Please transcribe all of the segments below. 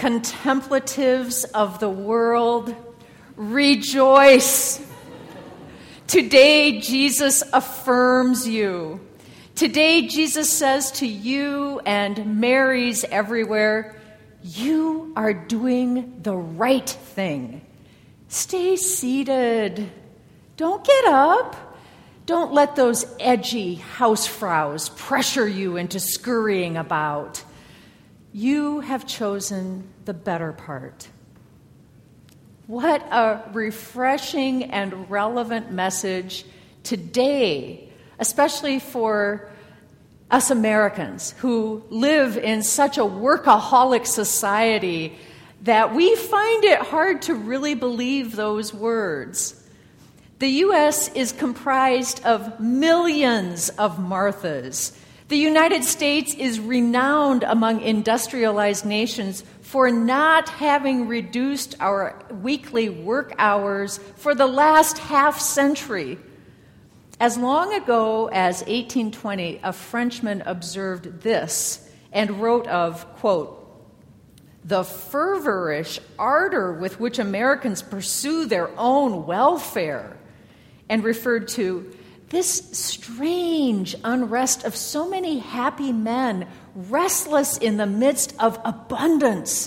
contemplatives of the world, rejoice. Today, Jesus affirms you. Today, Jesus says to you and Marys everywhere, you are doing the right thing. Stay seated. Don't get up. Don't let those edgy housefrows pressure you into scurrying about. You have chosen the better part. What a refreshing and relevant message today, especially for us Americans who live in such a workaholic society that we find it hard to really believe those words. The U.S. is comprised of millions of Marthas. The United States is renowned among industrialized nations for not having reduced our weekly work hours for the last half century. As long ago as 1820, a Frenchman observed this and wrote of, quote, the fervorish ardor with which Americans pursue their own welfare, and referred to this strange unrest of so many happy men restless in the midst of abundance.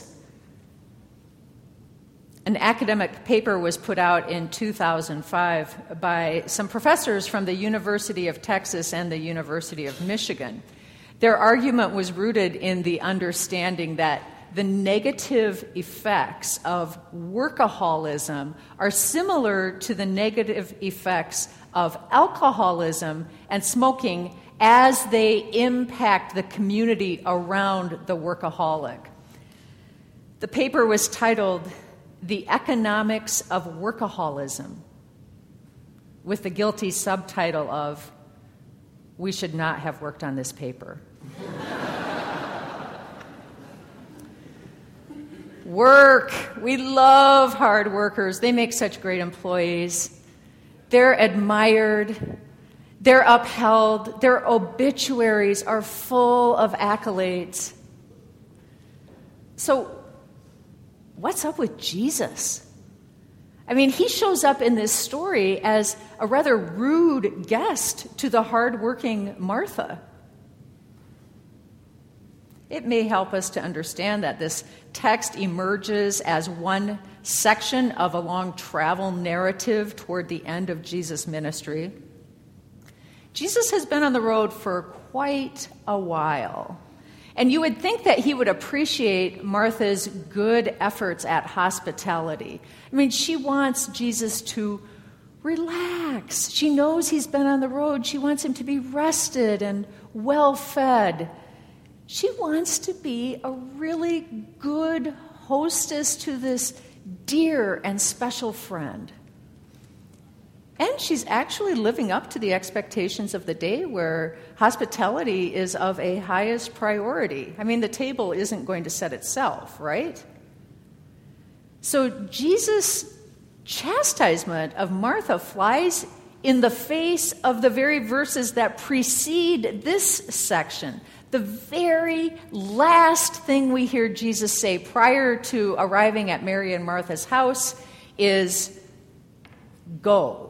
An academic paper was put out in 2005 by some professors from the University of Texas and the University of Michigan. Their argument was rooted in the understanding that the negative effects of workaholism are similar to the negative effects of alcoholism and smoking as they impact the community around the workaholic. The paper was titled The Economics of Workaholism, with the guilty subtitle of We Should Not Have Worked on This Paper. Work. We love hard workers. They make such great employees. They're admired. They're upheld. Their obituaries are full of accolades. So, what's up with Jesus? I mean, he shows up in this story as a rather rude guest to the hardworking Martha. It may help us to understand that this text emerges as one section of a long travel narrative toward the end of Jesus' ministry. Jesus has been on the road for quite a while, and you would think that he would appreciate Martha's good efforts at hospitality. I mean, she wants Jesus to relax. She knows he's been on the road. She wants him to be rested and well-fed. She wants to be a really good hostess to this dear and special friend. And she's actually living up to the expectations of the day where hospitality is of a highest priority. I mean, the table isn't going to set itself, right? So Jesus' chastisement of Martha flies in the face of the very verses that precede this section. The very last thing we hear Jesus say prior to arriving at Mary and Martha's house is, go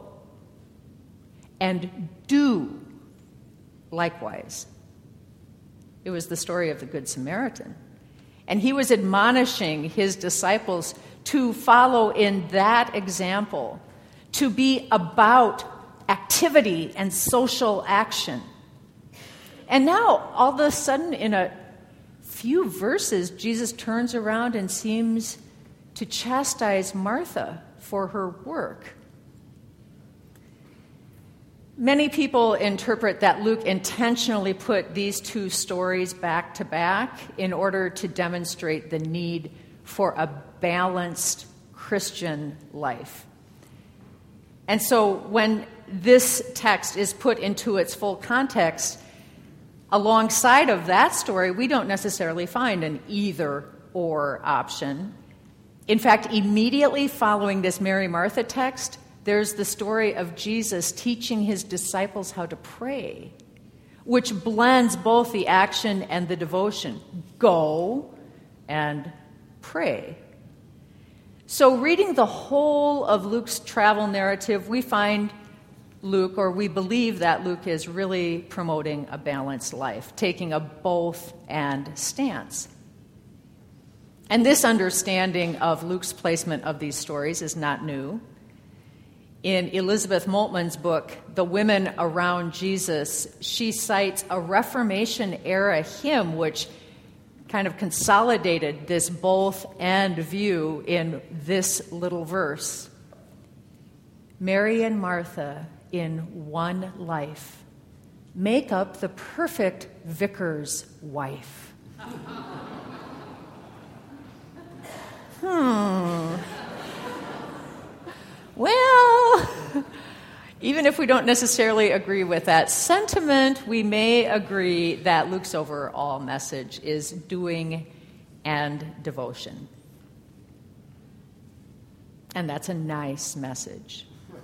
and do likewise. It was the story of the Good Samaritan. And he was admonishing his disciples to follow in that example, to be about activity and social action. And now, all of a sudden, in a few verses, Jesus turns around and seems to chastise Martha for her work. Many people interpret that Luke intentionally put these two stories back to back in order to demonstrate the need for a balanced Christian life. And so when this text is put into its full context, alongside of that story, we don't necessarily find an either-or option. In fact, immediately following this Mary-Martha text, there's the story of Jesus teaching his disciples how to pray, which blends both the action and the devotion. Go and pray. So reading the whole of Luke's travel narrative, we find Luke, or we believe that Luke is really promoting a balanced life, taking a both and stance. And this understanding of Luke's placement of these stories is not new. In Elizabeth Moltmann's book, The Women Around Jesus, she cites a Reformation-era hymn which kind of consolidated this both and view in this little verse. Mary and Martha in one life make up the perfect vicar's wife. Well, even if we don't necessarily agree with that sentiment, we may agree that Luke's overall message is doing and devotion. And that's a nice message.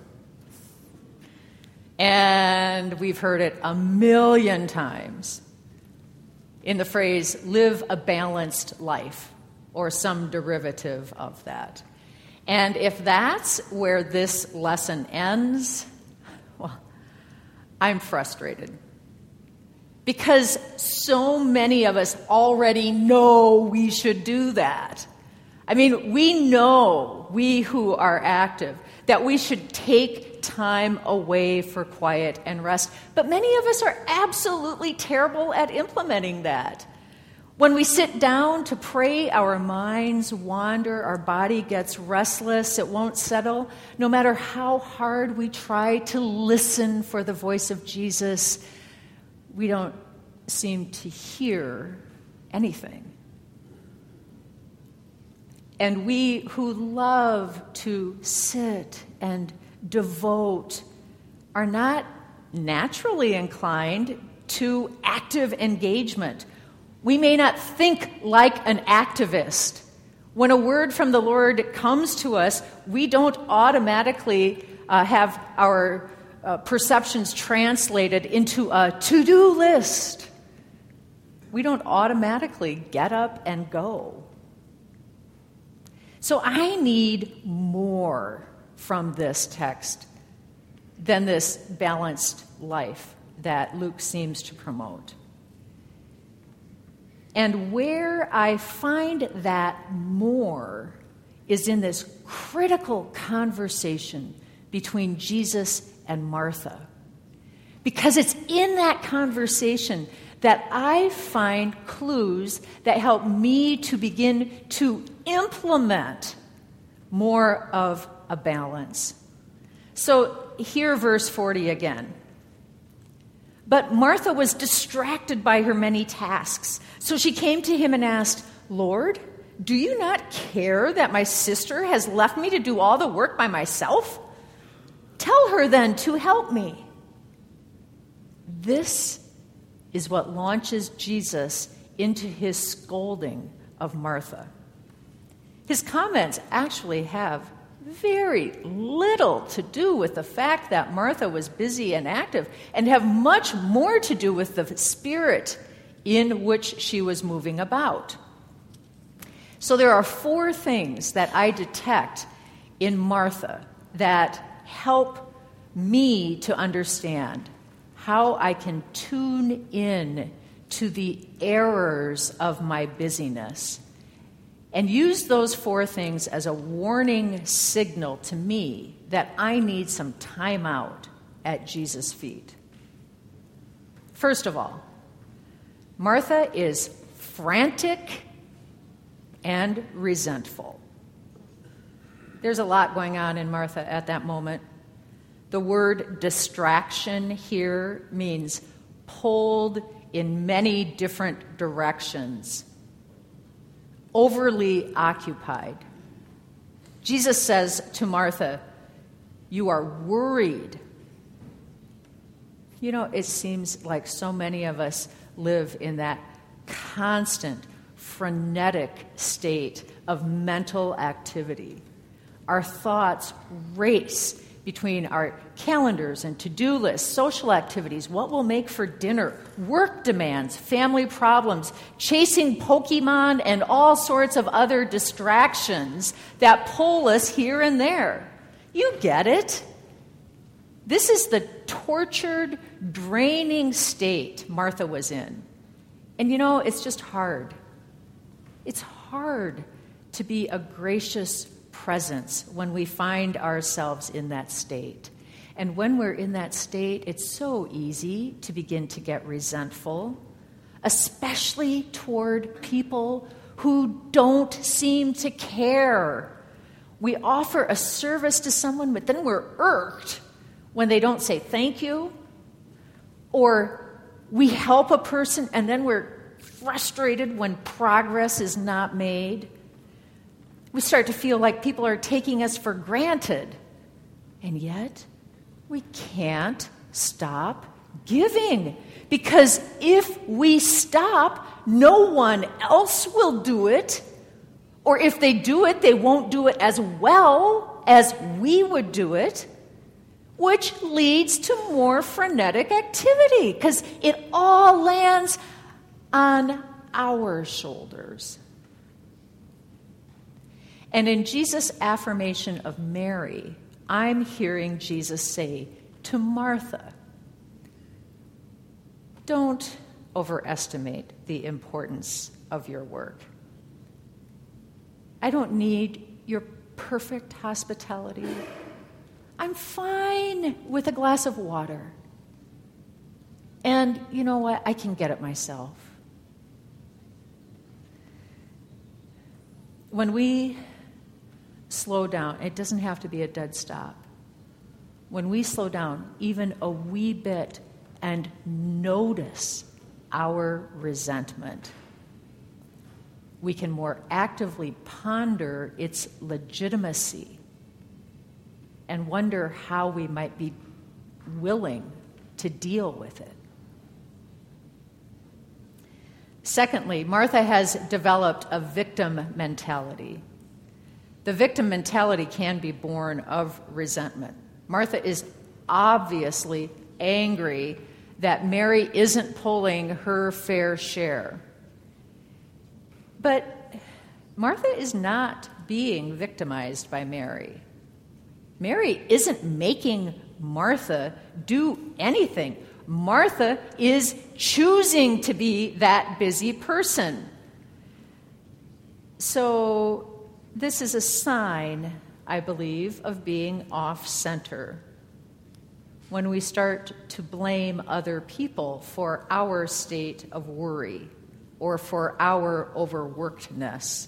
And we've heard it a million times in the phrase, live a balanced life, or some derivative of that. And if that's where this lesson ends, well, I'm frustrated. Because so many of us already know we should do that. I mean, we know, we who are active, that we should take time away for quiet and rest. But many of us are absolutely terrible at implementing that. When we sit down to pray, our minds wander, our body gets restless, it won't settle. No matter how hard we try to listen for the voice of Jesus, we don't seem to hear anything. And we who love to sit and devote are not naturally inclined to active engagement. We may not think like an activist. When a word from the Lord comes to us, we don't automatically have our perceptions translated into a to-do list. We don't automatically get up and go. So I need more from this text than this balanced life that Luke seems to promote. And where I find that more is in this critical conversation between Jesus and Martha. Because it's in that conversation that I find clues that help me to begin to implement more of a balance. So hear verse 40 again. But Martha was distracted by her many tasks. So she came to him and asked, Lord, do you not care that my sister has left me to do all the work by myself? Tell her then to help me. This is what launches Jesus into his scolding of Martha. His comments actually have very little to do with the fact that Martha was busy and active, and have much more to do with the spirit in which she was moving about. So there are 4 things that I detect in Martha that help me to understand how I can tune in to the errors of my busyness and use those 4 things as a warning signal to me that I need some time out at Jesus' feet. First of all, Martha is frantic and resentful. There's a lot going on in Martha at that moment. The word distraction here means pulled in many different directions. Overly occupied. Jesus says to Martha, you are worried. You know, it seems like so many of us live in that constant, frenetic state of mental activity. Our thoughts race between our calendars and to-do lists, social activities, what we'll make for dinner, work demands, family problems, chasing Pokemon, and all sorts of other distractions that pull us here and there. You get it. This is the tortured, draining state Martha was in. And it's just hard. It's hard to be a gracious presence when we find ourselves in that state. And when we're in that state, it's so easy to begin to get resentful, especially toward people who don't seem to care. We offer a service to someone, but then we're irked when they don't say thank you, or we help a person and then we're frustrated when progress is not made. We start to feel like people are taking us for granted. And yet, we can't stop giving. Because if we stop, no one else will do it. Or if they do it, they won't do it as well as we would do it, which leads to more frenetic activity, because it all lands on our shoulders. And in Jesus' affirmation of Mary, I'm hearing Jesus say to Martha, don't overestimate the importance of your work. I don't need your perfect hospitality. I'm fine with a glass of water. And you know what? I can get it myself. When we slow down, it doesn't have to be a dead stop. When we slow down even a wee bit and notice our resentment, we can more actively ponder its legitimacy and wonder how we might be willing to deal with it. Secondly, Martha has developed a victim mentality. The victim mentality can be born of resentment. Martha is obviously angry that Mary isn't pulling her fair share. But Martha is not being victimized by Mary. Mary isn't making Martha do anything. Martha is choosing to be that busy person. So this is a sign, I believe, of being off-center. When we start to blame other people for our state of worry or for our overworkedness.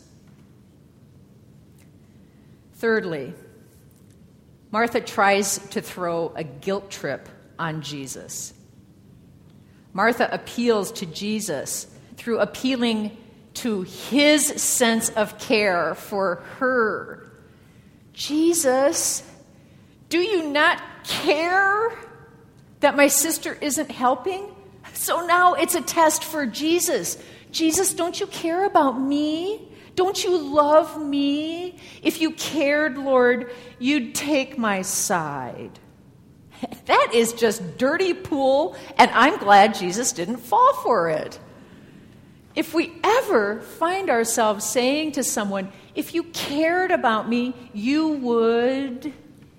Thirdly, Martha tries to throw a guilt trip on Jesus. Martha appeals to Jesus through appealing to his sense of care for her. Jesus, do you not care that my sister isn't helping? So now it's a test for Jesus. Jesus, don't you care about me? Don't you love me? If you cared, Lord, you'd take my side. That is just dirty pool, and I'm glad Jesus didn't fall for it. If we ever find ourselves saying to someone, if you cared about me, you would,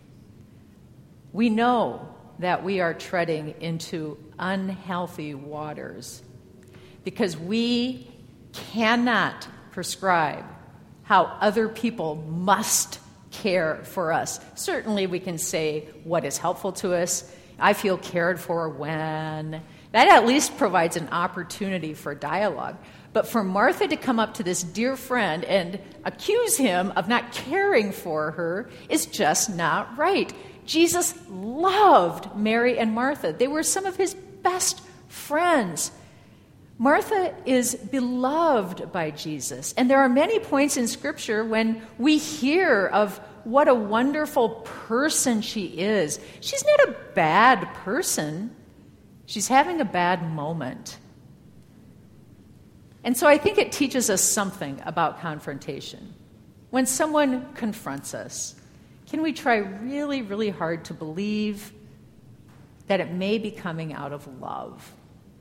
we know that we are treading into unhealthy waters because we cannot prescribe how other people must care for us. Certainly we can say what is helpful to us. I feel cared for when. That at least provides an opportunity for dialogue. But for Martha to come up to this dear friend and accuse him of not caring for her is just not right. Jesus loved Mary and Martha. They were some of his best friends. Martha is beloved by Jesus. And there are many points in Scripture when we hear of what a wonderful person she is. She's not a bad person. She's having a bad moment. And so I think it teaches us something about confrontation. When someone confronts us, Can we try really, really hard to believe that it may be coming out of love?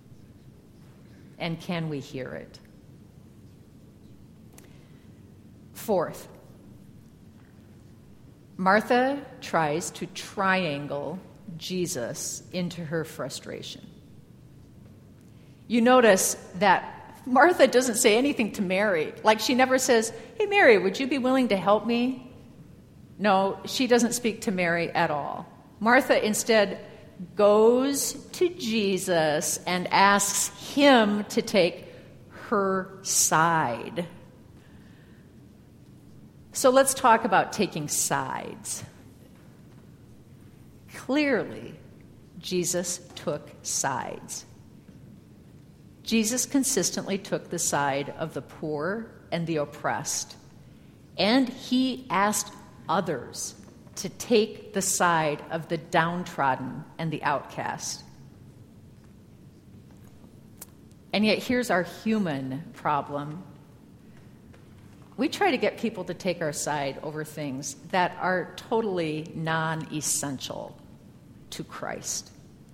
And can we hear it? Fourth, Martha tries to triangle Jesus into her frustration. You notice that Martha doesn't say anything to Mary. Like, she never says, "Hey, Mary, would you be willing to help me?" No, she doesn't speak to Mary at all. Martha instead goes to Jesus and asks him to take her side. So let's talk about taking sides. Clearly, Jesus took sides. Jesus consistently took the side of the poor and the oppressed, and he asked others to take the side of the downtrodden and the outcast. And yet, here's our human problem. We try to get people to take our side over things that are totally non-essential to Christ.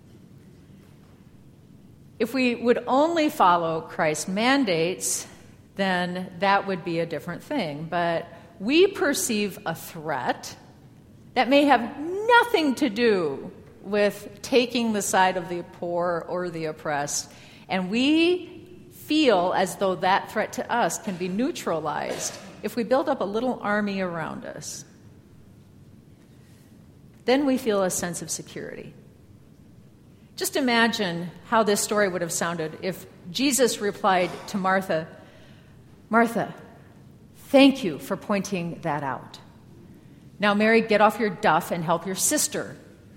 If we would only follow Christ's mandates, then that would be a different thing. But we perceive a threat that may have nothing to do with taking the side of the poor or the oppressed, and we feel as though that threat to us can be neutralized if we build up a little army around us. Then we feel a sense of security. Just imagine how this story would have sounded if Jesus replied to Martha, "Martha, thank you for pointing that out. Now, Mary, get off your duff and help your sister."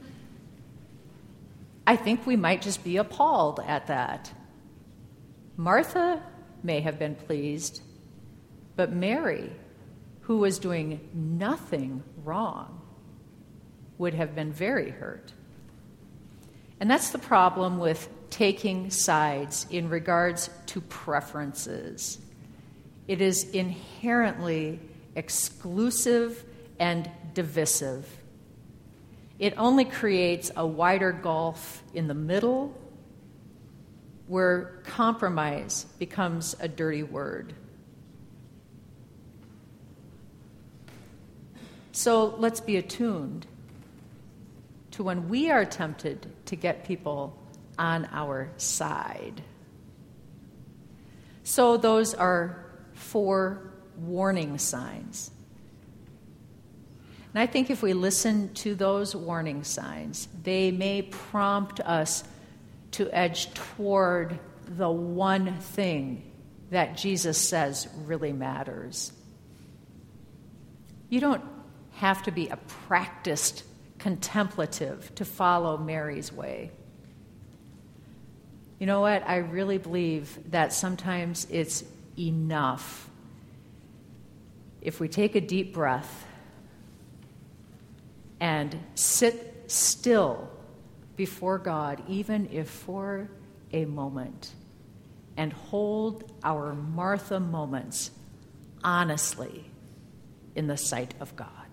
I think we might just be appalled at that. Martha may have been pleased, but Mary, who was doing nothing wrong, would have been very hurt. And that's the problem with taking sides in regards to preferences. It is inherently exclusive and divisive. It only creates a wider gulf in the middle where compromise becomes a dirty word. So let's be attuned to when we are tempted to get people on our side. So those are 4 warning signs. And I think if we listen to those warning signs, they may prompt us to edge toward the one thing that Jesus says really matters. You don't have to be a practiced contemplative to follow Mary's way. You know what? I really believe that sometimes it's enough if we take a deep breath and sit still before God, even if for a moment, and hold our Martha moments honestly in the sight of God.